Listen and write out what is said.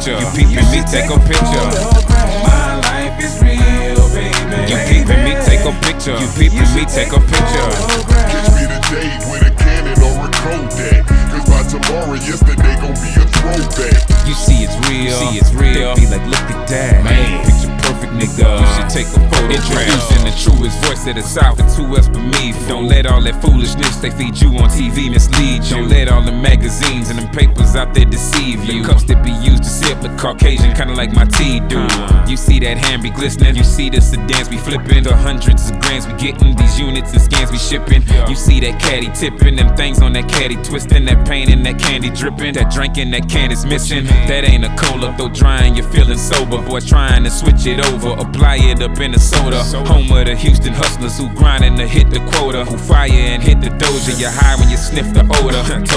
picture. You peeping me, take a picture. My life is real, baby. You peeping me, take a picture. You peeping me, take a picture. Catch me today with a Canon or a Kodak, cause by tomorrow, yesterday gon' be a throwback. You see it's real, They be like, look at that, man, picture perfect, nigga. You should take a photo. Introducing the truest voice of the South, and who else but me? Don't let all that foolishness they feed you on TV mislead you. Don't let all the magazines and them papers out there deceive you. The cups that be used to sip the Caucasian, kinda like my tea do. You see that hand be glistening, you see the sedans be flipping, the hundreds of grams we getting, these units and scans we shipping. You see that caddy tipping, them things on that caddy twisting, that pain and that candy dripping, that drink and that can is missing. That ain't a cola, though drying, you're feeling sober. Boy trying to switch it over, apply it up in a soda. Home of the Houston hustlers who grinding to hit the quota, who fire and hit the doja. You're high when you sniff the odor.